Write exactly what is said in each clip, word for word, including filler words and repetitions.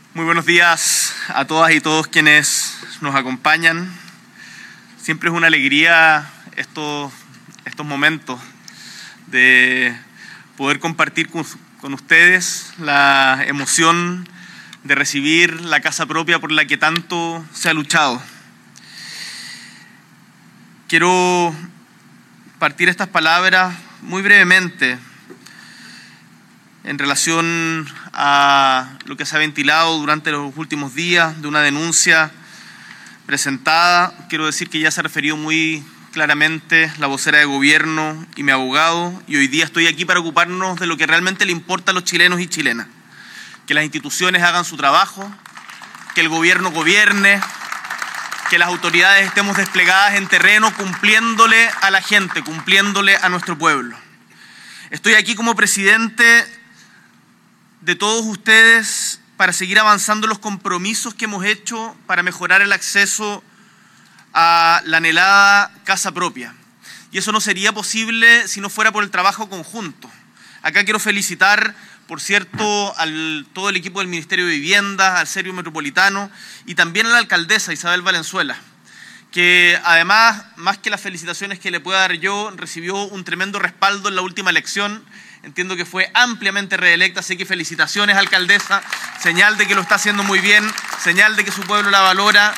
Muy buenos días a todas y todos quienes nos acompañan. Siempre es una alegría estos, estos momentos de poder compartir con, con ustedes la emoción de recibir la casa propia por la que tanto se ha luchado. Quiero partir estas palabras muy brevemente en relación a lo que se ha ventilado durante los últimos días de una denuncia presentada. Quiero decir que ya se ha referido muy claramente la vocera de gobierno y mi abogado, y hoy día estoy aquí para ocuparnos de lo que realmente le importa a los chilenos y chilenas. Que las instituciones hagan su trabajo, que el gobierno gobierne, que las autoridades estemos desplegadas en terreno cumpliéndole a la gente, cumpliéndole a nuestro pueblo. Estoy aquí como presidente de todos ustedes para seguir avanzando los compromisos que hemos hecho para mejorar el acceso a la anhelada casa propia. Y eso no sería posible si no fuera por el trabajo conjunto. Acá quiero felicitar, por cierto, al todo el equipo del Ministerio de Vivienda, al Servio Metropolitano y también a la alcaldesa Isabel Valenzuela, que además, más que las felicitaciones que le pueda dar yo, recibió un tremendo respaldo en la última elección. Entiendo que fue ampliamente reelecta, así que felicitaciones, alcaldesa, señal de que lo está haciendo muy bien, señal de que su pueblo la valora.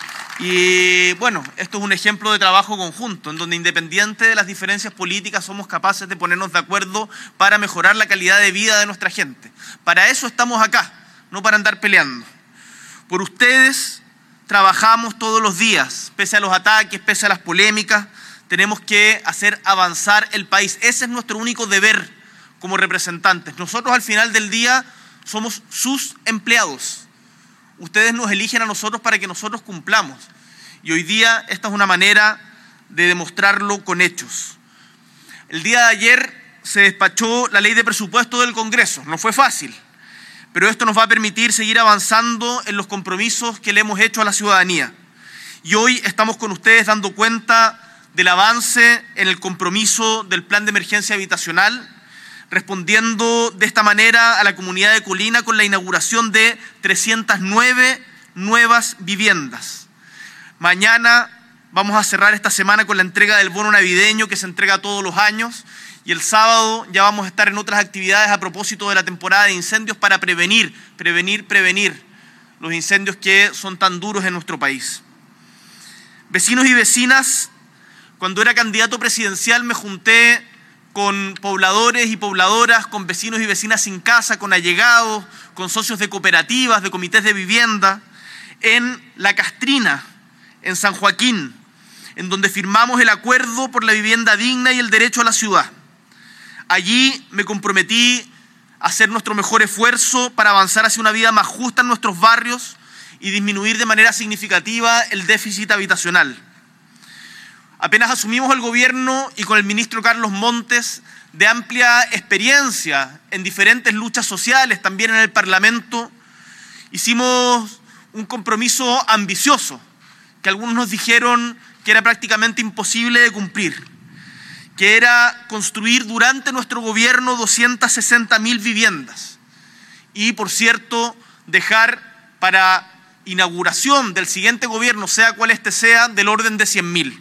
Y bueno, esto es un ejemplo de trabajo conjunto, en donde independiente de las diferencias políticas somos capaces de ponernos de acuerdo para mejorar la calidad de vida de nuestra gente. Para eso estamos acá, no para andar peleando. Por ustedes trabajamos todos los días, pese a los ataques, pese a las polémicas, tenemos que hacer avanzar el país. Ese es nuestro único deber como representantes. Nosotros al final del día somos sus empleados. Ustedes nos eligen a nosotros para que nosotros cumplamos. Y hoy día esta es una manera de demostrarlo con hechos. El día de ayer se despachó la ley de presupuesto del Congreso. No fue fácil, pero esto nos va a permitir seguir avanzando en los compromisos que le hemos hecho a la ciudadanía. Y hoy estamos con ustedes dando cuenta del avance en el compromiso del Plan de Emergencia Habitacional, respondiendo de esta manera a la comunidad de Colina con la inauguración de trescientas nueve nuevas viviendas. Mañana vamos a cerrar esta semana con la entrega del bono navideño que se entrega todos los años, y el sábado ya vamos a estar en otras actividades a propósito de la temporada de incendios para prevenir, prevenir, prevenir los incendios que son tan duros en nuestro país. Vecinos y vecinas, cuando era candidato presidencial me junté con pobladores y pobladoras, con vecinos y vecinas sin casa, con allegados, con socios de cooperativas, de comités de vivienda, en La Castrina, en San Joaquín, en donde firmamos el acuerdo por la vivienda digna y el derecho a la ciudad. Allí me comprometí a hacer nuestro mejor esfuerzo para avanzar hacia una vida más justa en nuestros barrios y disminuir de manera significativa el déficit habitacional. Apenas asumimos el gobierno y con el ministro Carlos Montes, de amplia experiencia en diferentes luchas sociales, también en el Parlamento, hicimos un compromiso ambicioso, que algunos nos dijeron que era prácticamente imposible de cumplir, que era construir durante nuestro gobierno doscientas sesenta mil viviendas y, por cierto, dejar para inauguración del siguiente gobierno, sea cual este sea, del orden de cien mil.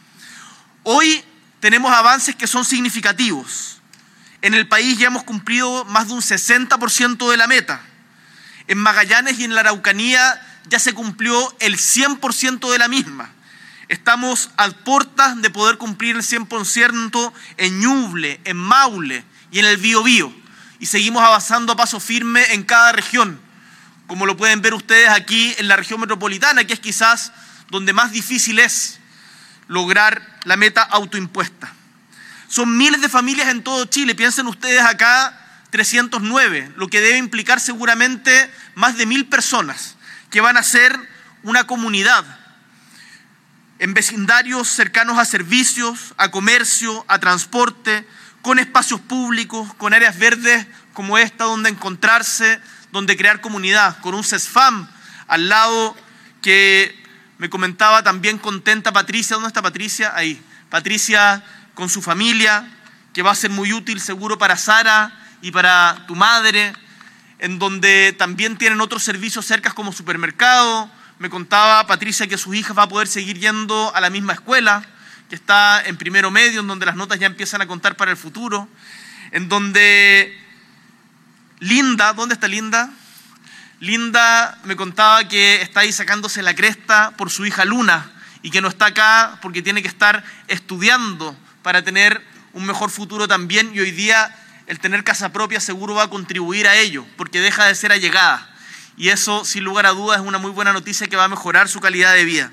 Hoy tenemos avances que son significativos. En el país ya hemos cumplido más de un sesenta por ciento de la meta. En Magallanes y en la Araucanía ya se cumplió el cien por ciento de la misma. Estamos a puertas de poder cumplir el cien por ciento en Ñuble, en Maule y en el Biobío. Y seguimos avanzando a paso firme en cada región, como lo pueden ver ustedes aquí en la región metropolitana, que es quizás donde más difícil es lograr la meta autoimpuesta. Son miles de familias en todo Chile. Piensen ustedes acá, trescientos nueve, lo que debe implicar seguramente más de mil personas que van a ser una comunidad en vecindarios cercanos a servicios, a comercio, a transporte, con espacios públicos, con áreas verdes como esta donde encontrarse, donde crear comunidad, con un CESFAM al lado que me comentaba también contenta Patricia. ¿Dónde está Patricia? Ahí. Patricia con su familia, que va a ser muy útil seguro para Sara y para tu madre, en donde también tienen otros servicios cerca como supermercado. Me contaba Patricia que su hija va a poder seguir yendo a la misma escuela, que está en primero medio, en donde las notas ya empiezan a contar para el futuro, en donde Linda, ¿dónde está Linda? Linda me contaba que está ahí sacándose la cresta por su hija Luna y que no está acá porque tiene que estar estudiando para tener un mejor futuro también, y hoy día el tener casa propia seguro va a contribuir a ello porque deja de ser allegada, y eso sin lugar a dudas es una muy buena noticia que va a mejorar su calidad de vida.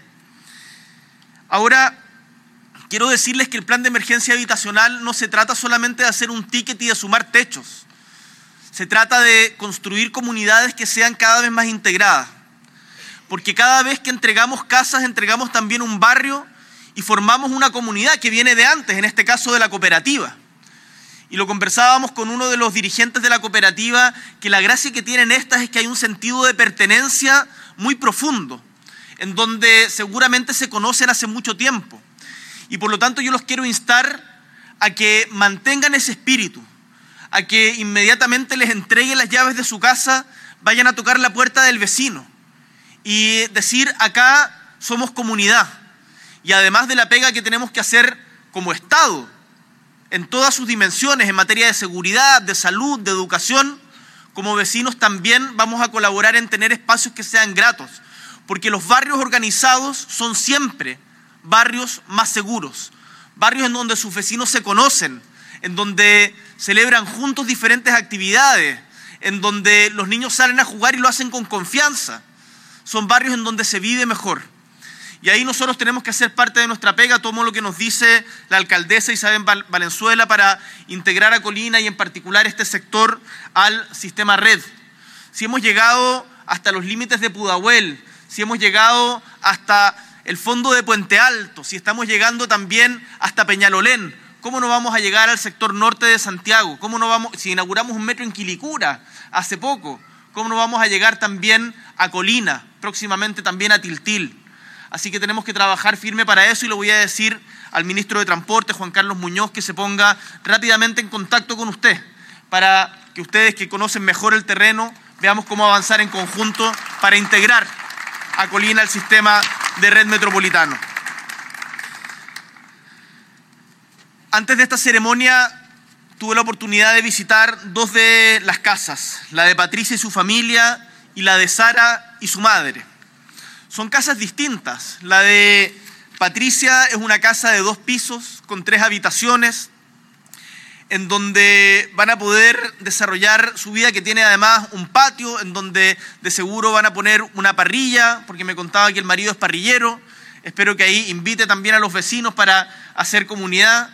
Ahora, quiero decirles que el plan de emergencia habitacional no se trata solamente de hacer un ticket y de sumar techos. Se trata de construir comunidades que sean cada vez más integradas. Porque cada vez que entregamos casas, entregamos también un barrio y formamos una comunidad que viene de antes, en este caso de la cooperativa. Y lo conversábamos con uno de los dirigentes de la cooperativa, que la gracia que tienen estas es que hay un sentido de pertenencia muy profundo, en donde seguramente se conocen hace mucho tiempo. Y por lo tanto yo los quiero instar a que mantengan ese espíritu, a que inmediatamente les entreguen las llaves de su casa, vayan a tocar la puerta del vecino y decir: acá somos comunidad. Y además de la pega que tenemos que hacer como Estado, en todas sus dimensiones, en materia de seguridad, de salud, de educación, como vecinos también vamos a colaborar en tener espacios que sean gratos, porque los barrios organizados son siempre barrios más seguros, barrios en donde sus vecinos se conocen, en donde celebran juntos diferentes actividades, en donde los niños salen a jugar y lo hacen con confianza. Son barrios en donde se vive mejor. Y ahí nosotros tenemos que hacer parte de nuestra pega, todo lo que nos dice la alcaldesa Isabel Valenzuela para integrar a Colina y en particular este sector al sistema red. Si hemos llegado hasta los límites de Pudahuel, si hemos llegado hasta el fondo de Puente Alto, si estamos llegando también hasta Peñalolén, ¿cómo no vamos a llegar al sector norte de Santiago? ¿Cómo no vamos, si inauguramos un metro en Quilicura hace poco, cómo no vamos a llegar también a Colina, próximamente también a Tiltil? Así que tenemos que trabajar firme para eso, y le voy a decir al ministro de Transporte, Juan Carlos Muñoz, que se ponga rápidamente en contacto con usted para que ustedes, que conocen mejor el terreno, veamos cómo avanzar en conjunto para integrar a Colina al sistema de red metropolitano. Antes de esta ceremonia tuve la oportunidad de visitar dos de las casas, la de Patricia y su familia y la de Sara y su madre. Son casas distintas. La de Patricia es una casa de dos pisos con tres habitaciones, en donde van a poder desarrollar su vida, que tiene además un patio, en donde de seguro van a poner una parrilla, porque me contaba que el marido es parrillero. Espero que ahí invite también a los vecinos para hacer comunidad.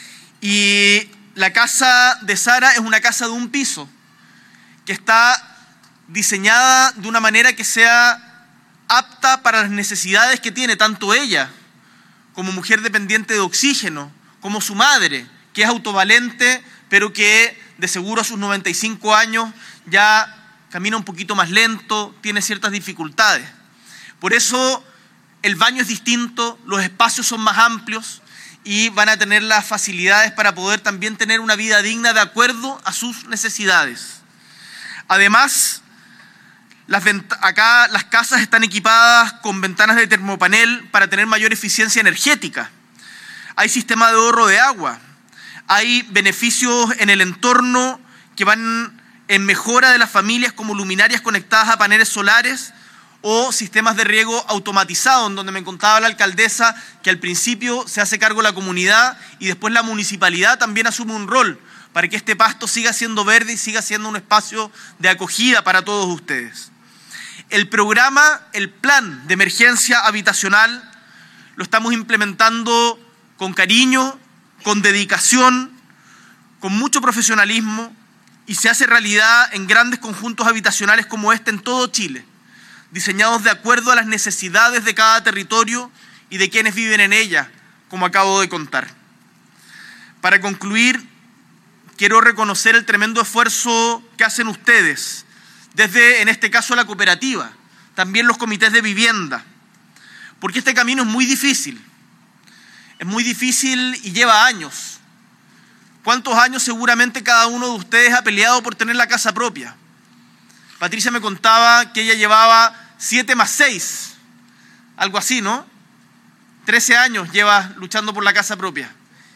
Y la casa de Sara es una casa de un piso, que está diseñada de una manera que sea apta para las necesidades que tiene tanto ella, como mujer dependiente de oxígeno, como su madre, que es autovalente, pero que de seguro a sus noventa y cinco años ya camina un poquito más lento, tiene ciertas dificultades. Por eso el baño es distinto, los espacios son más amplios y van a tener las facilidades para poder también tener una vida digna de acuerdo a sus necesidades. Además, Las acá las casas están equipadas con ventanas de termopanel para tener mayor eficiencia energética. Hay sistema de ahorro de agua. Hay beneficios en el entorno que van en mejora de las familias, como luminarias conectadas a paneles solares o sistemas de riego automatizados, en donde me contaba la alcaldesa que al principio se hace cargo la comunidad y después la municipalidad también asume un rol para que este pasto siga siendo verde y siga siendo un espacio de acogida para todos ustedes. El programa, el plan de emergencia habitacional, lo estamos implementando con cariño, con dedicación, con mucho profesionalismo, y se hace realidad en grandes conjuntos habitacionales como este en todo Chile, diseñados de acuerdo a las necesidades de cada territorio y de quienes viven en ella, como acabo de contar. Para concluir, quiero reconocer el tremendo esfuerzo que hacen ustedes, desde, en este caso, la cooperativa, también los comités de vivienda, porque este camino es muy difícil, es muy difícil y lleva años. ¿Cuántos años seguramente cada uno de ustedes ha peleado por tener la casa propia? Patricia me contaba que ella llevaba siete más seis, algo así, ¿no? trece años lleva luchando por la casa propia.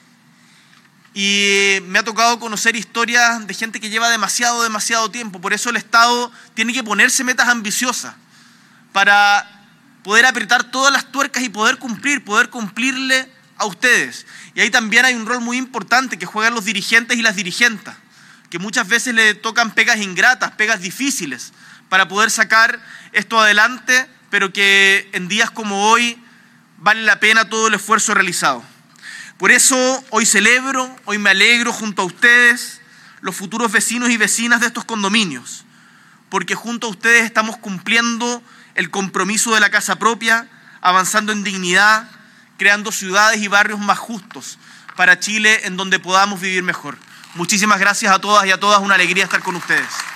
Y me ha tocado conocer historias de gente que lleva demasiado, demasiado tiempo. Por eso el Estado tiene que ponerse metas ambiciosas para poder apretar todas las tuercas y poder cumplir, poder cumplirle a ustedes. Y ahí también hay un rol muy importante que juegan los dirigentes y las dirigentas, que muchas veces le tocan pegas ingratas, pegas difíciles, para poder sacar esto adelante, pero que en días como hoy vale la pena todo el esfuerzo realizado. Por eso hoy celebro, hoy me alegro junto a ustedes, los futuros vecinos y vecinas de estos condominios, porque junto a ustedes estamos cumpliendo el compromiso de la casa propia, avanzando en dignidad, creando ciudades y barrios más justos para Chile, en donde podamos vivir mejor. Muchísimas gracias a todas y a todas, una alegría estar con ustedes.